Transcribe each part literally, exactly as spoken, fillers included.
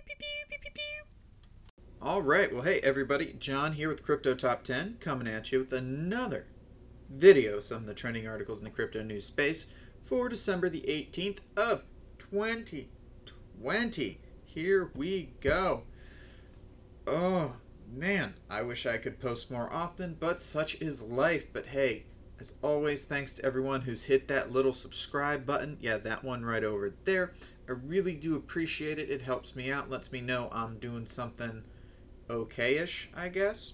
All right, well, hey everybody, John here with Crypto Top ten, coming at you with another video of some of the trending articles in the crypto news space for December the eighteenth of twenty twenty. Here we go. Oh man, I wish I could post more often, but such is life. But hey, as always, thanks to everyone who's hit that little subscribe button. Yeah, that one right over there. I really do appreciate it. It helps me out, lets me know I'm doing something okay-ish, I guess.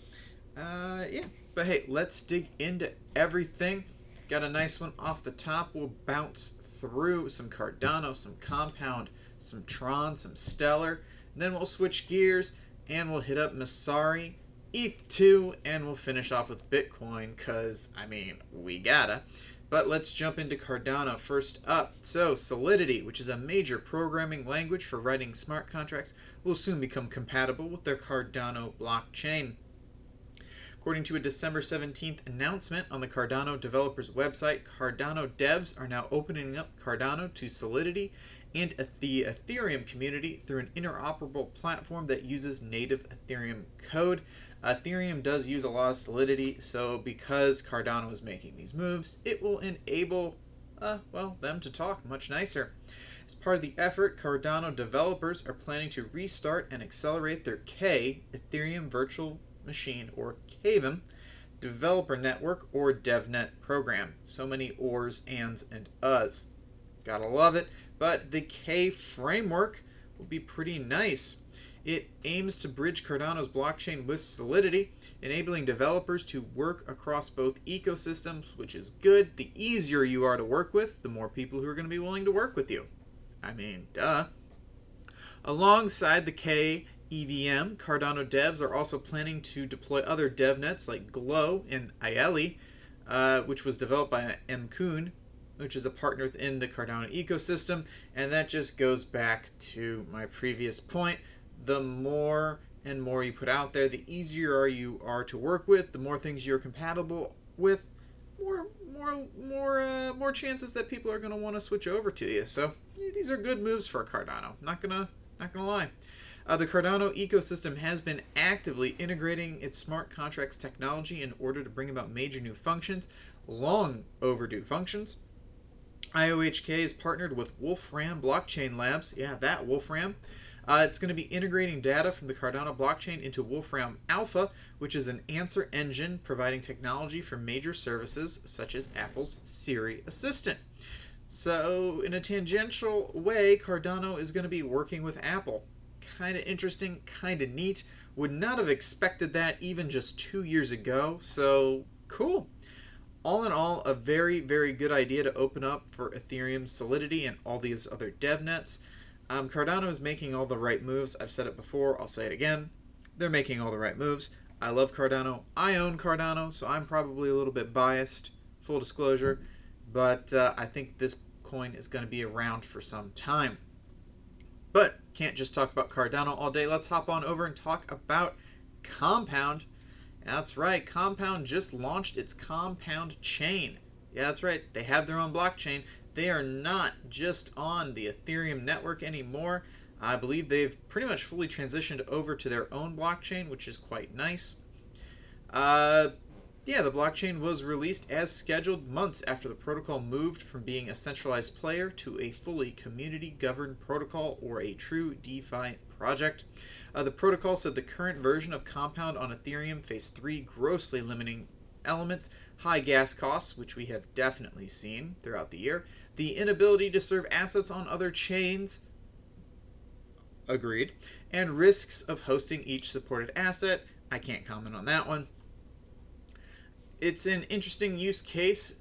Uh, yeah, but hey, let's dig into everything. Got a nice one off the top. We'll bounce through some Cardano, some Compound, some Tron, some Stellar. Then we'll switch gears and we'll hit up Messari, E T H two, and we'll finish off with Bitcoin because, I mean, we gotta. But let's jump into Cardano first up. So Solidity, which is a major programming language for writing smart contracts, will soon become compatible with their Cardano blockchain. According to a December seventeenth announcement on the Cardano developers website, Cardano devs are now opening up Cardano to Solidity and the Ethereum community through an interoperable platform that uses native Ethereum code. Ethereum does use a lot of Solidity, so because Cardano is making these moves, it will enable, uh, well, them to talk much nicer. As part of the effort, Cardano developers are planning to restart and accelerate their K, Ethereum Virtual Machine, or K V M, developer network, or DevNet program. So many ors, ands, and uhs. Gotta love it, but the K framework will be pretty nice. It aims to bridge Cardano's blockchain with Solidity, enabling developers to work across both ecosystems, which is good. The easier you are to work with, the more people who are going to be willing to work with you. I mean, duh. Alongside the K E V M, Cardano devs are also planning to deploy other devnets like Glow and Ieli, uh, which was developed by Mkoon, which is a partner within the Cardano ecosystem, and that just goes back to my previous point. The more and more you put out there, the easier you are to work with, the more things you're compatible with, more more more uh, more chances that people are going to want to switch over to you. So yeah, these are good moves for Cardano. Not gonna not gonna lie. Uh, the Cardano ecosystem has been actively integrating its smart contracts technology in order to bring about major new functions, long overdue functions. I O H K is partnered with Wolfram Blockchain Labs. Yeah, that Wolfram. Uh, it's going to be integrating data from the Cardano blockchain into Wolfram Alpha, which is an answer engine providing technology for major services such as Apple's Siri Assistant. So, in a tangential way, Cardano is going to be working with Apple. Kind of interesting, kind of neat. Would not have expected that even just two years ago. So, cool. All in all, a very, very good idea to open up for Ethereum Solidity and all these other devnets. Um, Cardano is making all the right moves. I've said it before. I'll say it again. They're making all the right moves. I love Cardano. I own Cardano, so I'm probably a little bit biased, full disclosure. But uh, I think this coin is going to be around for some time. But can't just talk about Cardano all day. Let's hop on over and talk about Compound. That's right. Compound just launched its Compound chain. Yeah, that's right. They have their own blockchain. They are not just on the Ethereum network anymore. I believe they've pretty much fully transitioned over to their own blockchain, which is quite nice. Uh, yeah, the blockchain was released as scheduled months after the protocol moved from being a centralized player to a fully community-governed protocol, or a true DeFi project. Uh, the protocol said the current version of Compound on Ethereum faced three grossly limiting elements: high gas costs, which we have definitely seen throughout the year; the inability to serve assets on other chains, agreed; and risks of hosting each supported asset. I can't comment on that one. It's an interesting use case.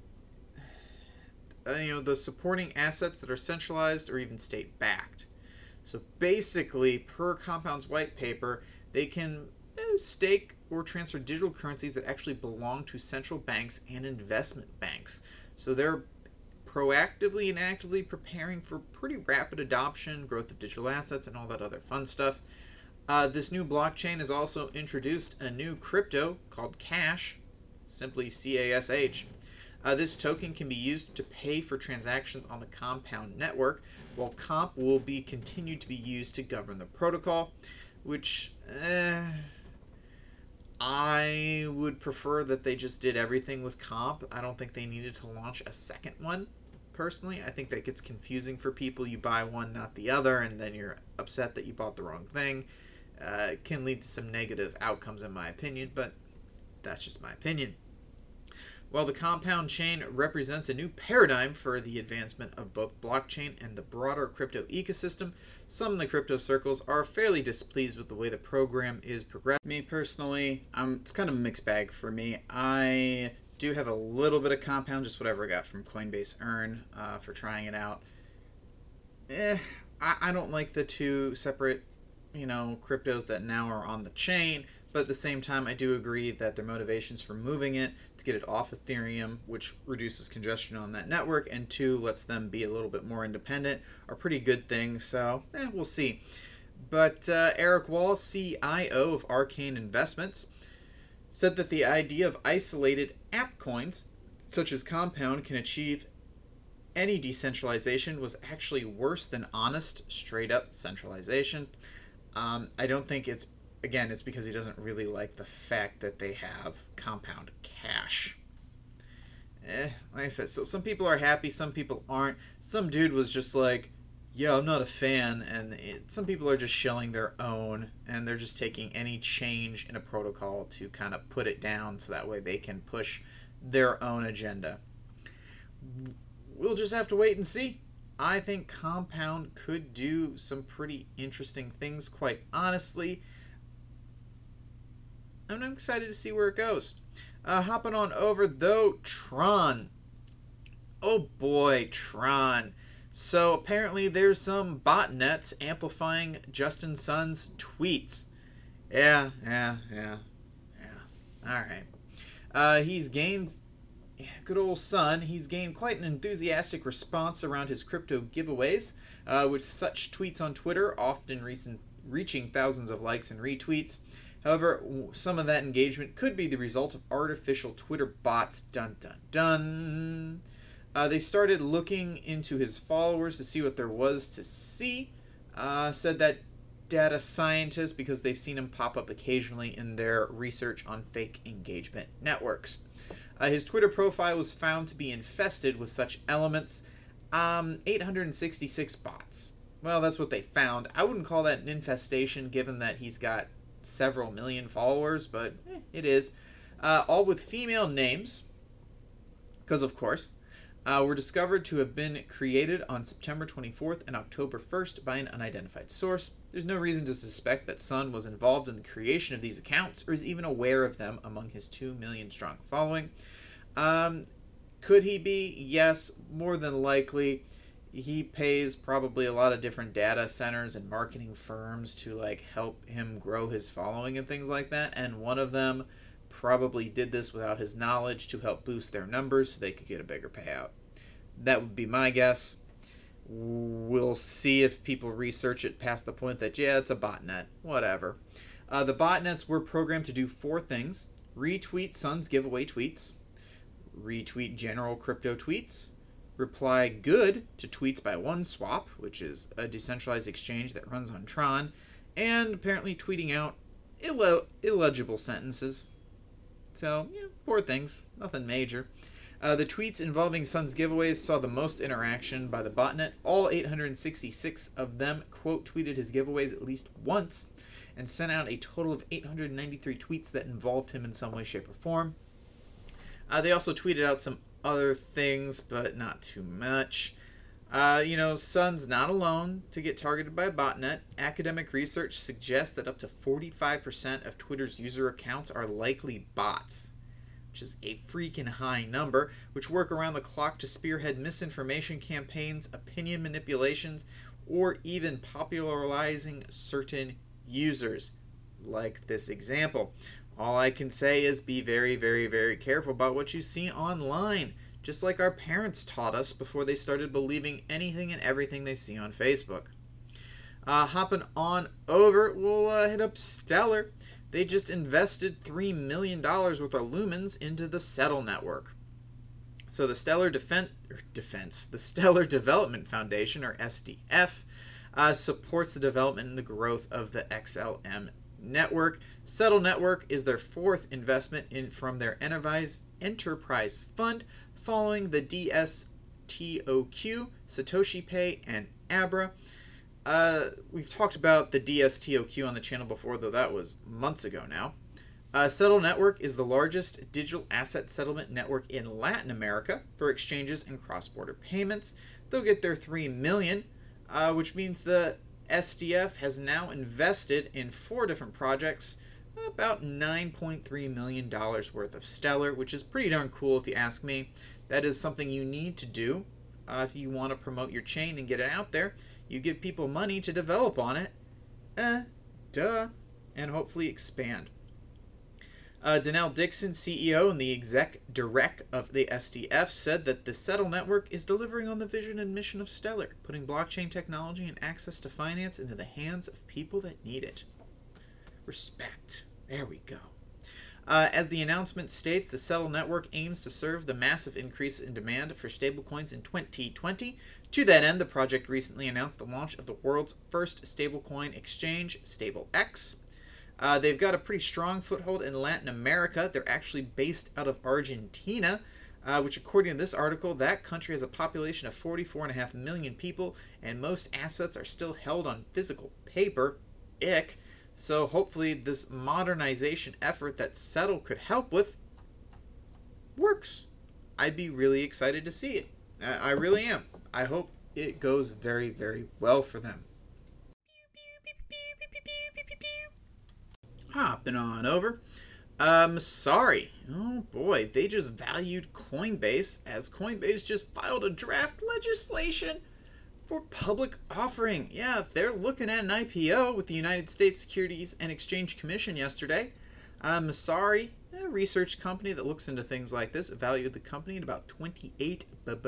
Uh, you know, the supporting assets that are centralized or even state-backed. So basically, per Compound's white paper, they can eh, stake or transfer digital currencies that actually belong to central banks and investment banks. So they're proactively and actively preparing for pretty rapid adoption, growth of digital assets, and all that other fun stuff. Uh, this new blockchain has also introduced a new crypto called Cash, simply C A S H. Uh, this token can be used to pay for transactions on the Compound network, while comp will be continued to be used to govern the protocol, which eh, I would prefer that they just did everything with comp. I don't think they needed to launch a second one. Personally, I think that gets confusing for people. You buy one, not the other, and then you're upset that you bought the wrong thing. Uh, it can lead to some negative outcomes, in my opinion, but that's just my opinion. While the compound chain represents a new paradigm for the advancement of both blockchain and the broader crypto ecosystem, some in the crypto circles are fairly displeased with the way the program is progressing. Me personally, um, it's kind of a mixed bag for me. I do have a little bit of compound, just whatever I got from Coinbase Earn uh, for trying it out. Eh, I, I don't like the two separate, you know, cryptos that now are on the chain, but at the same time, I do agree that their motivations for moving it to get it off Ethereum, which reduces congestion on that network, and two, lets them be a little bit more independent, are pretty good things, so eh, we'll see. But uh, Eric Wall, C I O of Arcane Investments, said that the idea of isolated app coins, such as Compound, can achieve any decentralization was actually worse than honest, straight-up centralization. Um, I don't think it's, again, it's because he doesn't really like the fact that they have Compound Cash. Eh, like I said, so some people are happy, some people aren't. Some dude was just like, yeah, I'm not a fan, and it, some people are just shelling their own, and they're just taking any change in a protocol to kind of put it down so that way they can push their own agenda. We'll just have to wait and see. I think Compound could do some pretty interesting things, quite honestly. I'm excited to see where it goes. Uh, hopping on over, though, Tron. Oh boy, Tron. So apparently there's some botnets amplifying Justin Sun's tweets. Yeah, yeah, yeah, yeah. All right. Uh, he's gained, yeah, good old Sun, he's gained quite an enthusiastic response around his crypto giveaways, uh, with such tweets on Twitter often recent, reaching thousands of likes and retweets. However, some of that engagement could be the result of artificial Twitter bots. Dun dun dun. Uh, they started looking into his followers to see what there was to see. Uh, said that data scientists, because they've seen him pop up occasionally in their research on fake engagement networks. Uh, his Twitter profile was found to be infested with such elements. Um, eight hundred sixty-six bots. Well, that's what they found. I wouldn't call that an infestation, given that he's got several million followers, but eh, it is. Uh, all with female names, because of course. Uh, were discovered to have been created on September twenty-fourth and October first by an unidentified source. There's no reason to suspect that Sun was involved in the creation of these accounts or is even aware of them among his two million strong following. Um, could he be? Yes, more than likely. He pays probably a lot of different data centers and marketing firms to like help him grow his following and things like that, and one of them probably did this without his knowledge to help boost their numbers so they could get a bigger payout. That would be my guess. We'll see if people research it past the point that, yeah, it's a botnet. Whatever. Uh, the botnets were programmed to do four things. Retweet Sun's giveaway tweets. Retweet general crypto tweets. Reply good to tweets by OneSwap, which is a decentralized exchange that runs on Tron. And apparently tweeting out ill- illegible sentences. So, yeah, four things. Nothing major. Uh, the tweets involving Sun's giveaways saw the most interaction by the botnet. All eight hundred sixty-six of them, quote, tweeted his giveaways at least once and sent out a total of eight hundred ninety-three tweets that involved him in some way, shape, or form. Uh, they also tweeted out some other things, but not too much. Uh, you know, Sun's not alone to get targeted by a botnet. Academic research suggests that up to forty-five percent of Twitter's user accounts are likely bots, which is a freaking high number, which work around the clock to spearhead misinformation campaigns, opinion manipulations, or even popularizing certain users, like this example. All I can say is be very, very, very careful about what you see online. Just like our parents taught us before they started believing anything and everything they see on Facebook. Uh, hopping on over, we'll uh, hit up Stellar. They just invested three million dollars worth of lumens into the Settle network. So the Stellar Defense, or Defense, the Stellar Development Foundation, or S D F, uh, supports the development and the growth of the X L M network. Settle Network is their fourth investment in from their Enterprise Enterprise Fund, following the D S T O Q, Satoshi Pay, and Abra. Uh, we've talked about the D S T O Q on the channel before, though that was months ago now. Uh, Settle Network is the largest digital asset settlement network in Latin America for exchanges and cross-border payments. They'll get their three million dollars, uh, which means the S D F has now invested in four different projects, about nine point three million dollars worth of Stellar, which is pretty darn cool if you ask me. That is something you need to do uh, if you want to promote your chain and get it out there. You give people money to develop on it, eh, duh, and hopefully expand. Uh, Donnell Dixon, C E O and the exec direct of the S D F, said that the Settle Network is delivering on the vision and mission of Stellar, putting blockchain technology and access to finance into the hands of people that need it. Respect. There we go. Uh, as the announcement states, the Settle Network aims to serve the massive increase in demand for stablecoins in twenty twenty. To that end, the project recently announced the launch of the world's first stablecoin exchange, StableX. Uh, they've got a pretty strong foothold in Latin America. They're actually based out of Argentina, uh, which according to this article, that country has a population of forty-four point five million people, and most assets are still held on physical paper. Ick. So hopefully this modernization effort that Settle could help with works. I'd be really excited to see it. I really am. I hope it goes very, very well for them. Hopping on over. Um, sorry. Oh boy, they just valued Coinbase as Coinbase just filed a draft legislation for public offering. Yeah, they're looking at an I P O with the United States Securities and Exchange Commission yesterday. Um, sorry. A research company that looks into things like this valued the company at about twenty-eight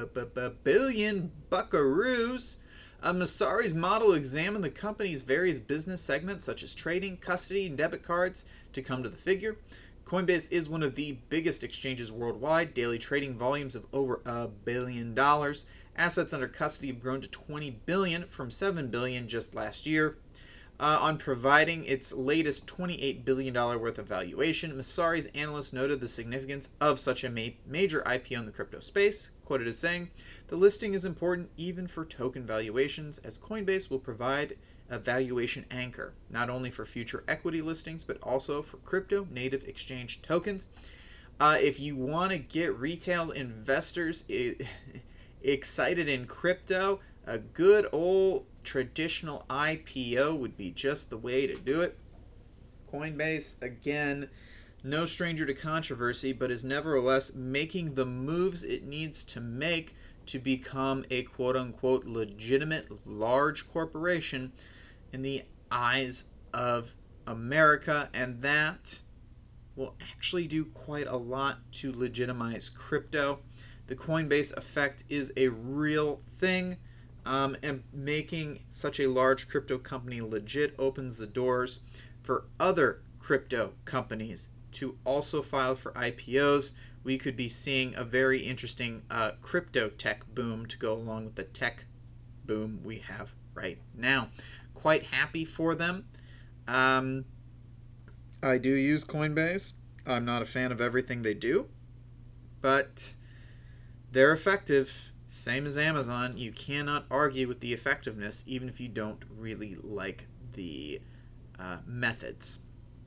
billion buckaroos. Uh, Messari's model examined the company's various business segments such as trading, custody, and debit cards to come to the figure. Coinbase is one of the biggest exchanges worldwide, daily trading volumes of over a billion dollars. Assets under custody have grown to twenty billion dollars from seven billion dollars just last year. Uh, on providing its latest twenty-eight billion dollars worth of valuation, Messari's analyst noted the significance of such a ma- major I P O in the crypto space, quoted as saying, "The listing is important even for token valuations, as Coinbase will provide a valuation anchor, not only for future equity listings, but also for crypto native exchange tokens." Uh, if you want to get retail investors I- excited in crypto, a good old traditional I P O would be just the way to do it. Coinbase, again, no stranger to controversy, but is nevertheless making the moves it needs to make to become a quote-unquote legitimate large corporation in the eyes of America, and that will actually do quite a lot to legitimize crypto. The Coinbase effect is a real thing. Um, and making such a large crypto company legit opens the doors for other crypto companies to also file for I P Os. We could be seeing a very interesting uh, crypto tech boom to go along with the tech boom we have right now. Quite happy for them. Um, I do use Coinbase. I'm not a fan of everything they do, but they're effective. Same as Amazon, you cannot argue with the effectiveness even if you don't really like the uh, methods.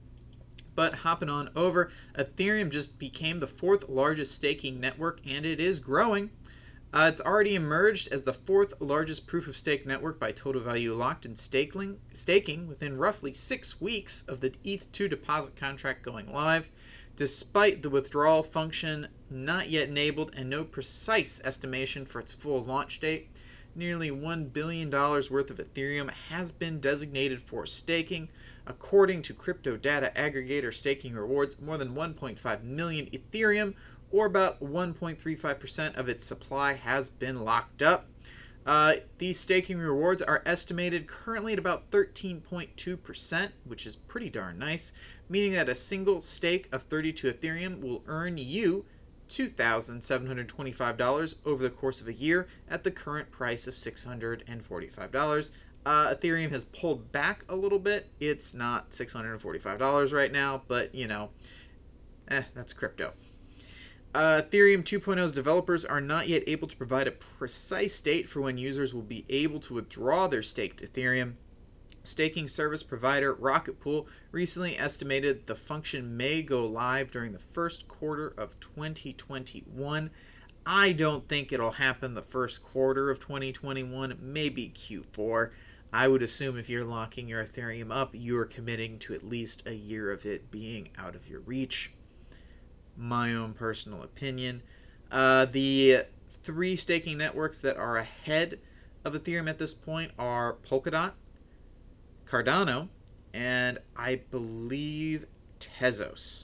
But hopping on over, Ethereum just became the fourth largest staking network, and it is growing. Uh, it's already emerged as the fourth largest proof-of-stake network by total value locked in staking, staking within roughly six weeks of the E T H two deposit contract going live. Despite the withdrawal function not yet enabled and no precise estimation for its full launch date, nearly one billion dollars worth of Ethereum has been designated for staking. According to crypto data aggregator Staking Rewards, more than one point five million Ethereum, or about one point three five percent of its supply, has been locked up. Uh, these staking rewards are estimated currently at about thirteen point two percent, which is pretty darn nice, meaning that a single stake of thirty-two Ethereum will earn you two thousand seven hundred twenty-five dollars over the course of a year at the current price of six hundred forty-five dollars. Uh, Ethereum has pulled back a little bit. It's not six hundred forty-five dollars right now, but, you know, eh, that's crypto. Uh, Ethereum two point oh's developers are not yet able to provide a precise date for when users will be able to withdraw their staked Ethereum. Staking service provider Rocket Pool recently estimated the function may go live during the first quarter of twenty twenty-one. I don't think it'll happen the first quarter of twenty twenty-one, maybe Q four. I would assume if you're locking your Ethereum up, you're committing to at least a year of it being out of your reach. My own personal opinion. Uh, the three staking networks that are ahead of Ethereum at this point are Polkadot, Cardano, and I believe Tezos.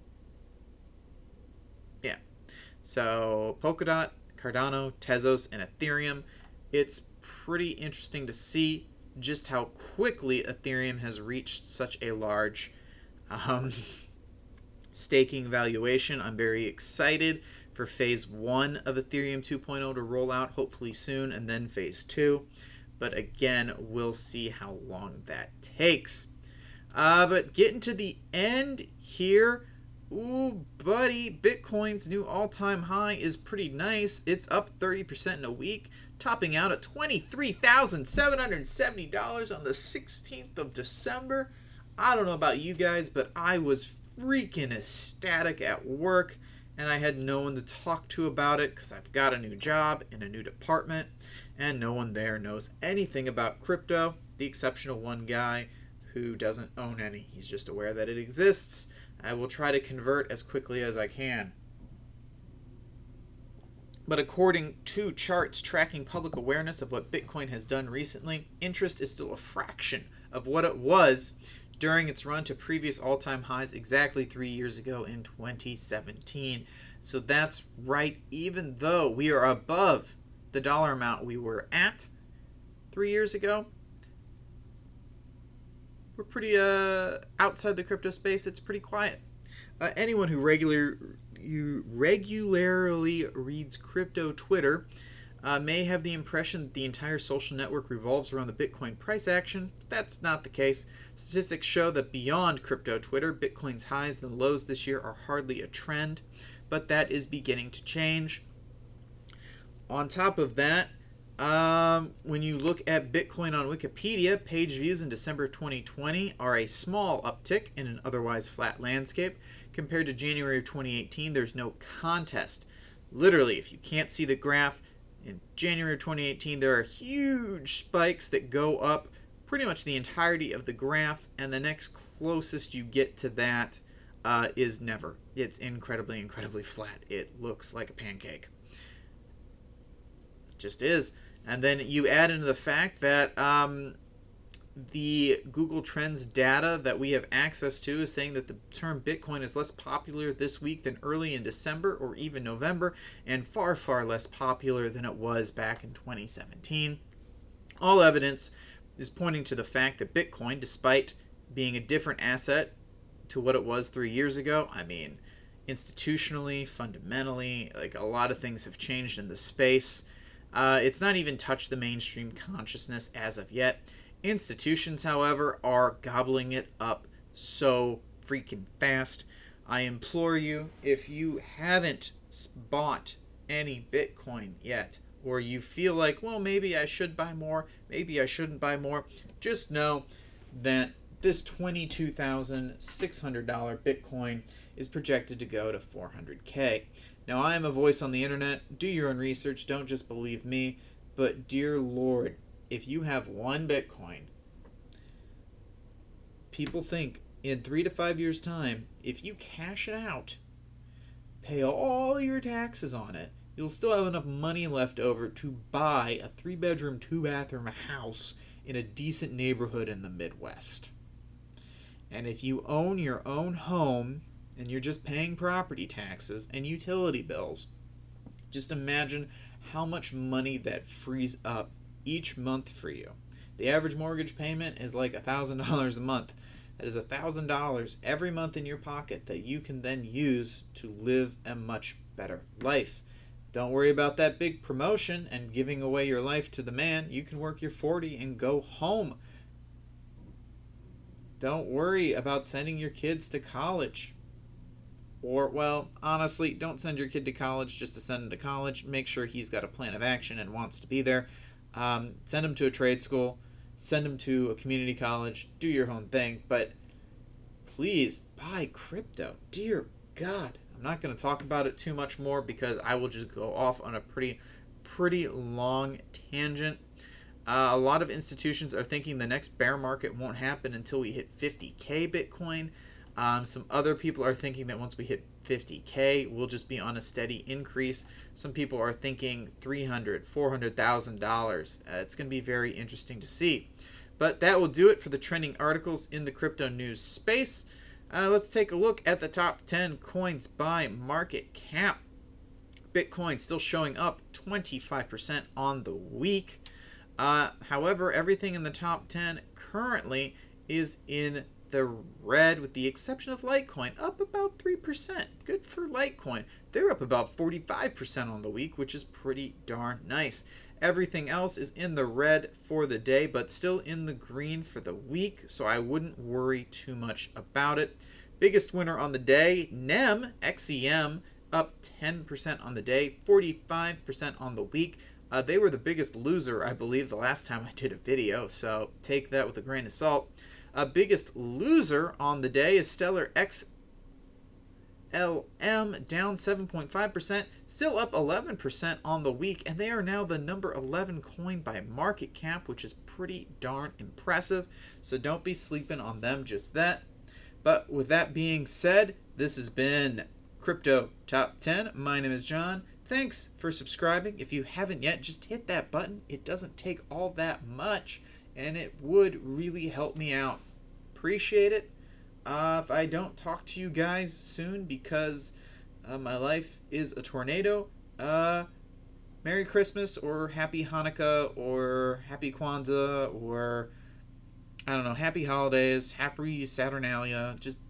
Yeah. So Polkadot, Cardano, Tezos, and Ethereum. It's pretty interesting to see just how quickly Ethereum has reached such a large um, staking valuation. I'm very excited for phase one of Ethereum two point oh to roll out hopefully soon, and then phase two. But again, we'll see how long that takes. Uh, but getting to the end here, ooh, buddy, Bitcoin's new all-time high is pretty nice. It's up thirty percent in a week, topping out at twenty-three thousand seven hundred seventy dollars on the sixteenth of December. I don't know about you guys, but I was freaking ecstatic at work, and I had no one to talk to about it because I've got a new job in a new department, and no one there knows anything about crypto, the exception of one guy who doesn't own any. He's just aware that it exists. I will try to convert as quickly as I can. But according to charts tracking public awareness of what Bitcoin has done recently, interest is still a fraction of what it was during its run to previous all-time highs exactly three years ago in twenty seventeen. So that's right, even though we are above the dollar amount we were at three years ago, we're pretty uh, outside the crypto space. It's pretty quiet. Uh, anyone who regular you regularly reads crypto Twitter uh, may have the impression that the entire social network revolves around the Bitcoin price action. That's not the case. Statistics show that beyond crypto Twitter, Bitcoin's highs and lows this year are hardly a trend, but that is beginning to change. On top of that, um, when you look at Bitcoin on Wikipedia, page views in December twenty twenty are a small uptick in an otherwise flat landscape. Compared to January of twenty eighteen, there's no contest. Literally, if you can't see the graph, in January of twenty eighteen, there are huge spikes that go up pretty much the entirety of the graph, and the next closest you get to that uh, is never. It's incredibly, incredibly flat. It looks like a pancake. It just is. And then you add into the fact that um, the Google Trends data that we have access to is saying that the term Bitcoin is less popular this week than early in December or even November, and far, far less popular than it was back in twenty seventeen. All evidence is pointing to the fact that Bitcoin, despite being a different asset to what it was three years ago, I mean, institutionally, fundamentally, like a lot of things have changed in the space. Uh, it's not even touched the mainstream consciousness as of yet. Institutions, however, are gobbling it up so freaking fast. I implore you, if you haven't bought any Bitcoin yet, or you feel like, well, maybe I should buy more, maybe I shouldn't buy more, just know that this twenty-two thousand six hundred dollars Bitcoin is projected to go to four hundred K. Now, I am a voice on the internet. Do your own research. Don't just believe me. But, dear Lord, if you have one Bitcoin, people think in three to five years' time, if you cash it out, pay all your taxes on it, you'll still have enough money left over to buy a three-bedroom, two-bathroom house in a decent neighborhood in the Midwest. And if you own your own home and you're just paying property taxes and utility bills, just imagine how much money that frees up each month for you. The average mortgage payment is like one thousand dollars a month. That is one thousand dollars every month in your pocket that you can then use to live a much better life. Don't worry about that big promotion and giving away your life to the man. You can work your forty and go home. Don't worry about sending your kids to college. Or, well, honestly, don't send your kid to college just to send him to college. Make sure he's got a plan of action and wants to be there. Um, send him to a trade school. Send him to a community college. Do your own thing. But please buy crypto. Dear God. I'm not going to talk about it too much more because I will just go off on a pretty, pretty long tangent. Uh, a lot of institutions are thinking the next bear market won't happen until we hit fifty K Bitcoin. Um, some other people are thinking that once we hit fifty K, we'll just be on a steady increase. Some people are thinking three hundred thousand dollars, four hundred thousand dollars. Uh, it's going to be very interesting to see. But that will do it for the trending articles in the crypto news space. Uh, let's take a look at the top ten coins by market cap. Bitcoin still showing up twenty-five percent on the week. Uh, however, everything in the top ten currently is in the red, with the exception of Litecoin, up about three percent. Good for Litecoin. They're up about forty-five percent on the week, which is pretty darn nice. Everything else is in the red for the day, but still in the green for the week, so I wouldn't worry too much about it. Biggest winner on the day, N E M, X E M, up ten percent on the day, forty-five percent on the week. Uh, they were the biggest loser, I believe, the last time I did a video, so take that with a grain of salt. Uh, biggest loser on the day is Stellar X L M, down seven point five percent, still up eleven percent on the week, and they are now the number eleven coin by market cap, which is pretty darn impressive, so don't be sleeping on them just that. But with that being said, this has been Crypto Top ten. My name is John. Thanks for subscribing. If you haven't yet, just hit that button. It doesn't take all that much, and it would really help me out. Appreciate it. Uh, if I don't talk to you guys soon because uh, my life is a tornado, uh, Merry Christmas or Happy Hanukkah or Happy Kwanzaa or, I don't know, Happy Holidays, Happy Saturnalia. Just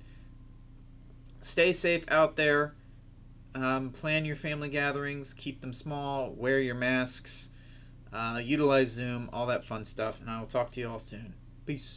stay safe out there. Um, plan your family gatherings. Keep them small. Wear your masks. Uh, utilize Zoom. All that fun stuff. And I will talk to you all soon. Peace.